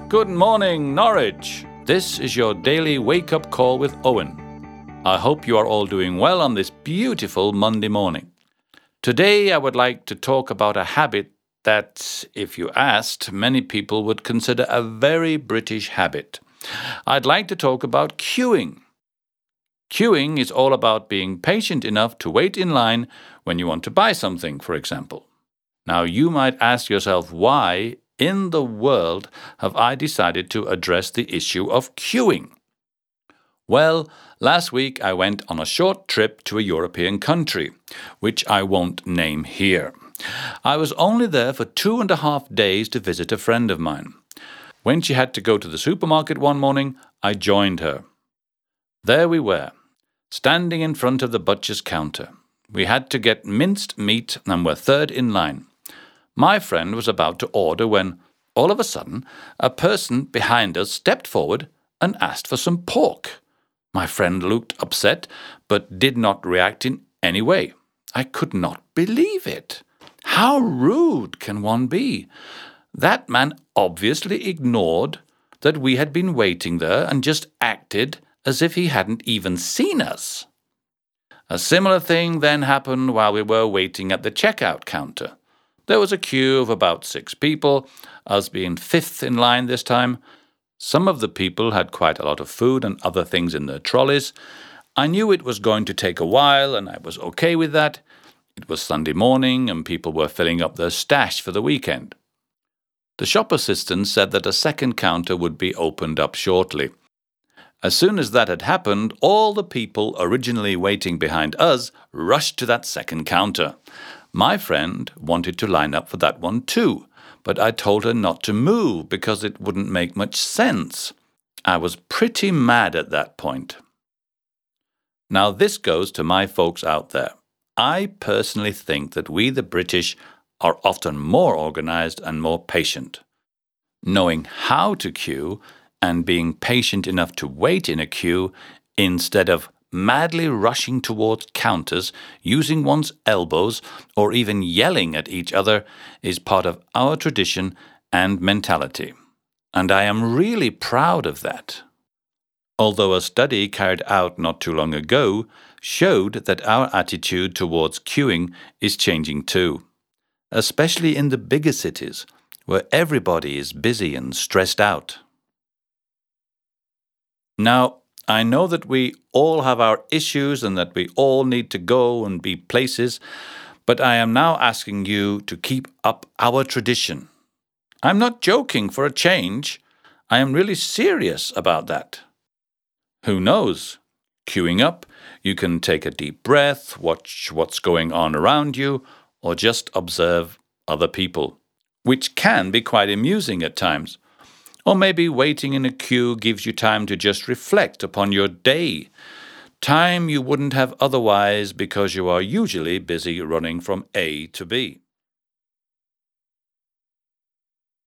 Good morning, Norwich. This is your daily wake-up call with Owen. I hope you are all doing well on this beautiful Monday morning. Today I would like to talk about a habit that, if you asked, many people would consider a very British habit. I'd like to talk about queuing. Queuing is all about being patient enough to wait in line when you want to buy something, for example. Now, you might ask yourself, why in the world have I decided to address the issue of queuing? Well, last week I went on a short trip to a European country, which I won't name here. I was only there for 2.5 days to visit a friend of mine. When she had to go to the supermarket one morning, I joined her. There we were, standing in front of the butcher's counter. We had to get minced meat and were third in line. My friend was about to order when, all of a sudden, a person behind us stepped forward and asked for some pork. My friend looked upset, but did not react in any way. I could not believe it. How rude can one be? That man obviously ignored that we had been waiting there and just acted as if he hadn't even seen us. A similar thing then happened while we were waiting at the checkout counter. There was a queue of about 6 people, us being 5th in line this time. Some of the people had quite a lot of food and other things in their trolleys. I knew it was going to take a while, and I was okay with that. It was Sunday morning, and people were filling up their stash for the weekend. The shop assistant said that a second counter would be opened up shortly. As soon as that had happened, all the people originally waiting behind us rushed to that second counter. My friend wanted to line up for that one too, but I told her not to move because it wouldn't make much sense. I was pretty mad at that point. Now this goes to my folks out there. I personally think that we the British are often more organized and more patient. Knowing how to queue and being patient enough to wait in a queue instead of madly rushing towards counters, using one's elbows, or even yelling at each other is part of our tradition and mentality. And I am really proud of that. Although a study carried out not too long ago showed that our attitude towards queuing is changing too, especially in the bigger cities, where everybody is busy and stressed out. Now, I know that we all have our issues and that we all need to go and be places, but I am now asking you to keep up our tradition. I'm not joking for a change. I am really serious about that. Who knows? Queuing up, you can take a deep breath, watch what's going on around you, or just observe other people, which can be quite amusing at times. Or maybe waiting in a queue gives you time to just reflect upon your day, time you wouldn't have otherwise because you are usually busy running from A to B.